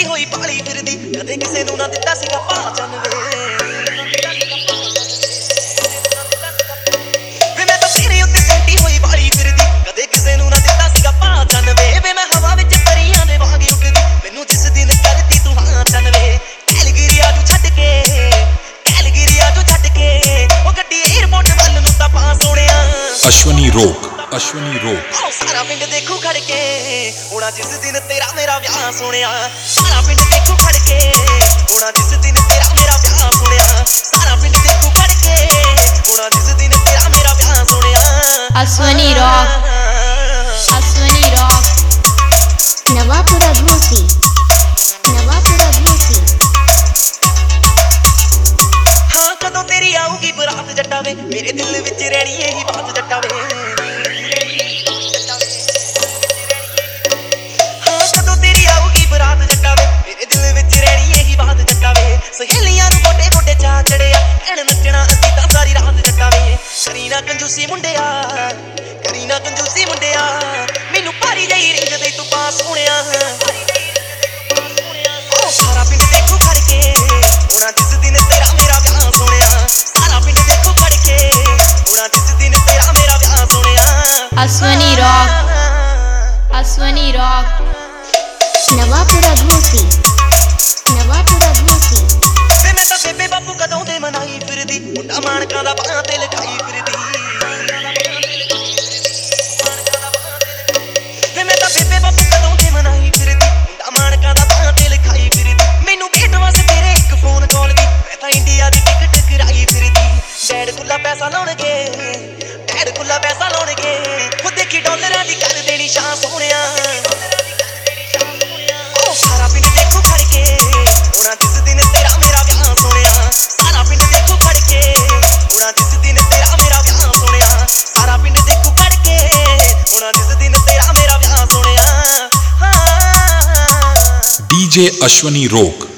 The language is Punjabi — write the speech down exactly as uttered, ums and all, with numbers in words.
ਚੰਡੀ ਹੋਈ ਪਾਲੀ ਫਿਰਦੀ ਕਦੇ ਕਿਸੇ ਨੂੰ ਨਾ ਦਿੱਤਾ ਸੀਗਾ ਭਾਚਨ ਵੇ ਵੇ ਮੈਂ ਤਾਂ ਤੇਰੇ ਉੱਤੇ ਚੰਡੀ ਹੋਈ ਪਾਲੀ ਫਿਰਦੀ ਕਦੇ ਕਿਸੇ ਨੂੰ ਨਾ ਦਿੱਤਾ ਸੀਗਾ ਭਾਚਨ ਵੇ ਵੇ ਮੈਂ ਹਵਾ ਵਿੱਚ ਪਰੀਆਂ ਦੇ ਵਾਂਗ ਉੱਡਦੀ ਮੈਨੂੰ ਜਿਸ ਦਿਨ ਕਰਦੀ ਤੂੰ ਹਾਂ ਚਨ ਵੇ ਕੈਲਗਰੀਆ ਨੂੰ ਛੱਡ ਕੇ ਕੈਲਗਰੀਆ ਨੂੰ ਛੱਡ ਕੇ ਉਹ ਗੱਡੀ 에어ਪੋਰਟ ਵੱਲ ਨੂੰ ਤਾਂ ਪਾ ਸੋਹਣਿਆ ਅਸ਼ਵਨੀ ਰੋਕ ਅਸ਼ਵਨੀ ਰੋਕ ਸਾਰਾ ਪਿੰਡ ਦੇਖੂ ਖੜ ਕੇ ਹੋਣਾ ਜਿਸ ਦਿਨ ਤੇਰਾ ਮੇਰਾ ਵਿਆਹ ਸੋਹਣਿਆ ਸਾਰਾ ਪਿੰਡ ਦੇਖੂ ਖੜ ਕੇ ਹੋਣਾ ਜਿਸ ਦਿਨ ਤੇਰਾ ਮੇਰਾ ਵਿਆਹ ਸੋਹਣਿਆ ਸਾਰਾ ਪਿੰਡ ਦੇਖੂ ਖੜ ਕੇ ਹੋਣਾ ਜਿਸ ਦਿਨ ਤੇਰਾ ਮੇਰਾ ਵਿਆਹ ਸੋਹਣਿਆ ਅਸ਼ਵਨੀ ਰੌਕ ਅਸ਼ਵਨੀ ਰੌਕ ਨਵਾਪੁਰਾ ਧੋਸੀ ਨਵਾਪੁਰਾ ਧੋਸੀ ਹਾਂ ਕਦੋਂ ਤੇਰੀ ਆਊਗੀ ਬਰਾਤ ਜੱਟਾ ਵੇ ਮੇਰੇ ਦਿਲ ਵਿੱਚ ਰਹਿਣੀ ਇਹੀ ਬਾਤ ਜੱਟਾ ਵੇ ਸਹੇਲੀਆਂ ਨੂੰ ਗੋਡੇ ਗੋਡੇ ਚਾ ਚੜਿਆ ਐਣ ਨੱਚਣਾ ਅਸੀਂ ਤਾਂ ਸਾਰੀ ਰਾਤ ਜੱਟਾ ਵੇ ਕਰੀ ਨਾ ਕੰਜੂਸੀ ਮੁੰਡਿਆ ਕਰੀ ਨਾ ਕੰਜੂਸੀ ਮੁੰਡਿਆ ਮੈਨੂੰ ਭਾਰੀ ਜਈ ਰਿੰਗ ਦੇ ਤੂੰ ਪਾ ਸੋਹਣਿਆ ਉਹ ਸਾਰਾ ਪਿੰਡ ਦੇਖੂ ਖੜ ਕੇ ਹੋਣਾ ਜਿਸ ਦਿਨ ਤੇਰਾ ਮੇਰਾ ਵਿਆਹ ਸੋਹਣਿਆ ਸਾਰਾ ਪਿੰਡ ਦੇਖੂ ਖੜ ਕੇ ਹੋਣਾ ਜਿਸ ਦਿਨ ਤੇਰਾ ਮੇਰਾ ਵਿਆਹ ਸੋਹਣਿਆ ਅਸ਼ਵਨੀ ਰੌਕ ਅਸ਼ਵਨੀ ਰੌਕ ਨਵਾਪੁਰਾ ਧੋਸੀ ਨਵਾਪੁਰਾ ਧੋਸੀ ਵੇ ਮੈਂ ਤਾਂ ਬੇਬੇ ਬਾਪੂ ਕਦੋਂ ਦੇ ਮਨਾਈ ਫਿਰਦੀ ਮੁੰਡਾ ਮਾਣਕਾਂ ਦਾ ਬਾਹਾਂ ਤੇ ਲਟਾਈ ਫਿਰਦੀ ਵੇ ਮੈਂ ਤਾਂ ਬੇਬੇ ਬਾਪੂ ਕਦੋਂ ਦੇ ਮਨਾਈ ਫਿਰਦੀ ਮੁੰਡਾ ਮਾਣਕਾਂ ਦਾ ਬਾਹਾਂ ਤੇ ਲਟਾਈ ਫਿਰਦੀ ਮੈਨੂੰ ਭੇਟ ਵਾਸਤੇ ਤੇਰੇ ਇੱਕ ਫੋਨ ਕਾਲ ਦੀ ਮੈਂ ਤਾਂ ਇੰਡੀਆ ਦੀ ਟਿਕਟ ਕਰਾਈ ਫਿਰਦੀ ਡੈਡ ਖੁੱਲਾ ਪੈਸਾ ਲਾਉਣਗੇ ਡੈਡ ਖੁੱਲਾ ਪੈਸਾ ਲਾਉਣਗੇ ਉਹ ਦੇਖੀ ਡਾਲਰਾਂ ਦੀ ਕਰ ਦੇਣੀ ਸ਼ਾਂ ਸੋਹਣਿਆ ਉਹ ਸਾਰਾ ਪਿੰਡ ਦੇਖੂ ਖੜ ਕੇ ਹੋਣਾ ਜਿਸ ਦਿਨ ਤੇਰਾ ਮੇਰਾ ਵਿਆਹ ਸੋਹਣਿਆ ਸਾਰਾ ਪਿੰਡ ਦੇਖੂ ਖੜ ਕੇ ਹੋਣਾ ਜਿਸ ਦਿਨ ਤੇਰਾ ਮੇਰਾ ਵਿਆਹ ਸੋਹਣਿਆ ਸਾਰਾ ਪਿੰਡ ਦੇਖੂ ਖੜ ਕੇ ਹੋਣਾ ਜਿਸ ਦਿਨ ਤੇਰਾ ਮੇਰਾ ਵਿਆਹ ਸੋਹਣਿਆ ਡੀਜੇ ਅਸ਼ਵਨੀ ਰੋਕ।